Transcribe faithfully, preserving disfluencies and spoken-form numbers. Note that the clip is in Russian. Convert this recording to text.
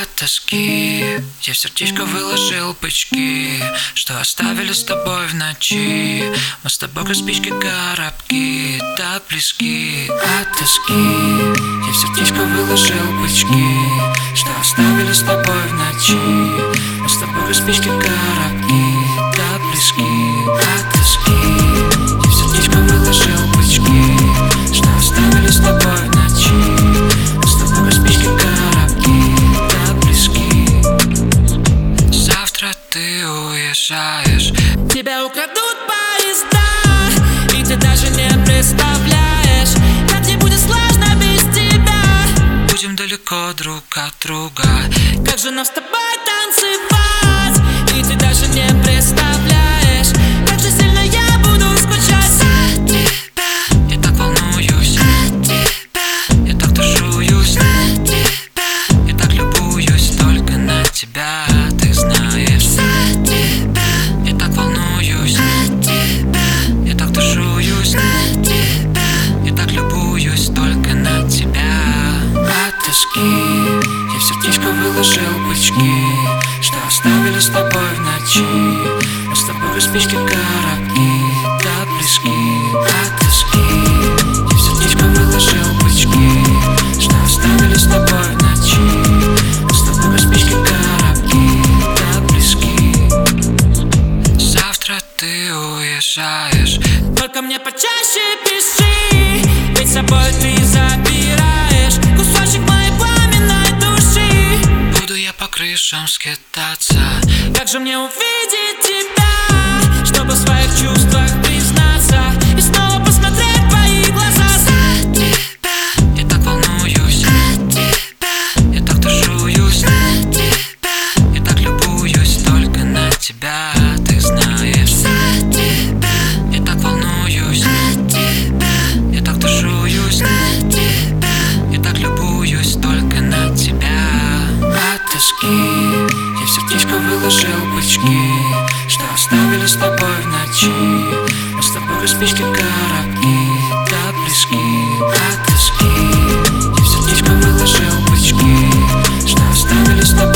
От тоски я в сердечко выложил пучки, что оставили с тобой в ночи. Мы с тобой как спички коробки, так близки. От тоски я в сердечко выложил пучки, что оставили с тобой в ночи. Мы с тобой как спички коробки, так близки. От тоски я в сердечко выложил пучки, что оставили с тобой в ночи. Мы с тобой как спички коробки, так близки. Завтра ты уезжаешь, тебя украдут поезда, и ты даже не представляешь, как мне будет сложно без тебя. Будем далеко друг от друга, как же нам с тобой танцевать, и ты даже не представляешь, как же сильно я буду скучать за тебя. Я так волнуюсь за тебя, я так тушуюсь за тебя, я так любуюсь только на тебя, ты знаешь. За тебя. Я так волнуюсь за тебя, я так тушуюсь за тебя, я так любуюсь только на тебя. От тоски я в сердечко выложил пучки, что оставили с тобой в ночи. Мы с тобой как спички коробки, так близки. От тоски я в сердечко выложил пучки, что оставили с тобой в ночи. Мы с тобой как спички коробки, так близки. Завтра ты уезжаешь, Только мне почаще пиши, ведь с собой ты забираешь кусочек моей пламенной души. буду я по крышам скитаться. Как же мне увидеть тебя, чтобы в своих чувствах признаться и снова посмотреть в твои глаза. За тебя. Я так волнуюсь за тебя, я так тушуюсь за тебя, я так любуюсь только на тебя, ты знаешь. За тебя. Я так волнуюсь за тебя, я так тушуюсь за тебя, я так любуюсь только на тебя. От тоски я в сердечко выложил пучки, что оставили с тобой в ночи. Мы с тобой как спички коробки, так близки. От тоски я в сердечко выложил пучки, что оставили с тобой